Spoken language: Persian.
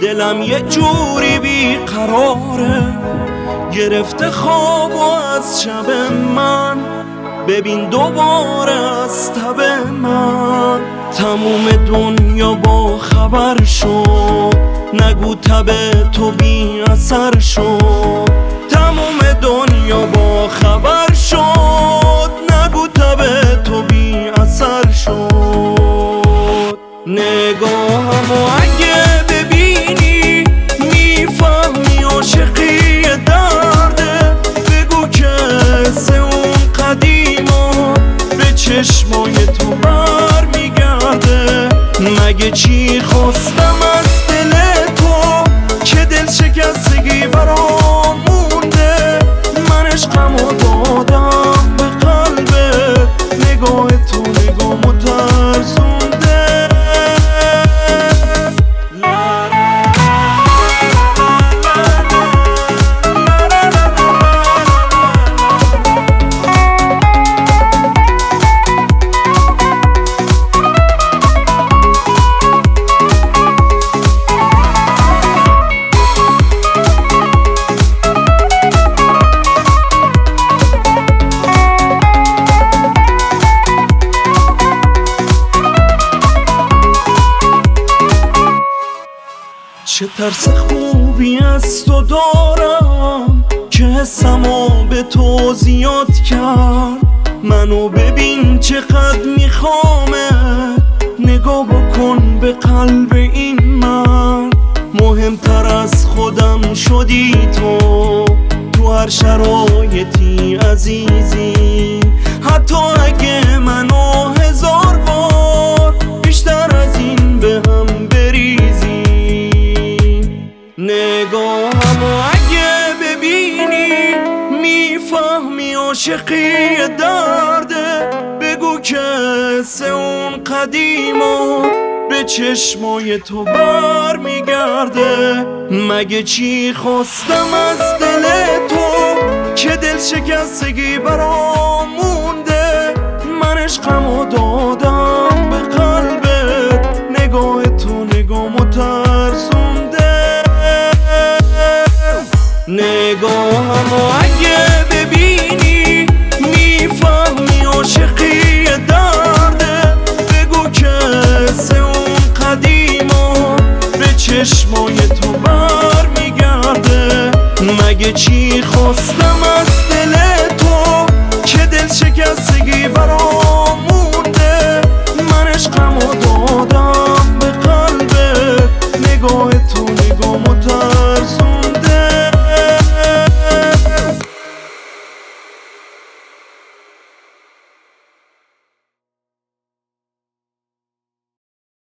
دلم یه جوری بیقراره، گرفته خواب و از شب من ببین دوباره از تب من. تموم دنیا با خبر شد، نگو تب تو بی اثر شد. تموم دنیا با خبر شد، نگو تب تو بی اثر شد. نگاهمو اگه ببینی میفهمی عاشقی درده، بگو که سه اون قدیما به چشمای تو بر میگرده. مگه چی خواستم از دل تو که دل شکستگی برام مونده؟ من عشقمو دادم به قلبت، نگاه تو نگامو ترسونده. چه ترس خوبی از تو دارم که حسمو به تو زیاد کرد. منو ببین چقدر میخوامت، نگاه بکن به قلب این مرد. مهمتر از خودم شدی تو هر شرایطی عزیزی. حتی اگه منو هزار بار بیشتر از این به هم بریزی. نگاهمو اگه ببینی میفهمی عاشقی درده، بگو که سه اون قدیما به چشمای تو بر میگرده. مگه چی خواستم از دل تو که دل شکستگی برام مونده؟ من عشقمو دادم به قلبت، نگاه تو نگامو ترسونده. نگاهمو اگه ببینی میفهمی عاشقی درده، بگو که سه اون قدیما به چشمای تو بر میگرده. مگه چی خواستم از دل تو که دل شکستگی برام مونده؟ من عشقمو دادم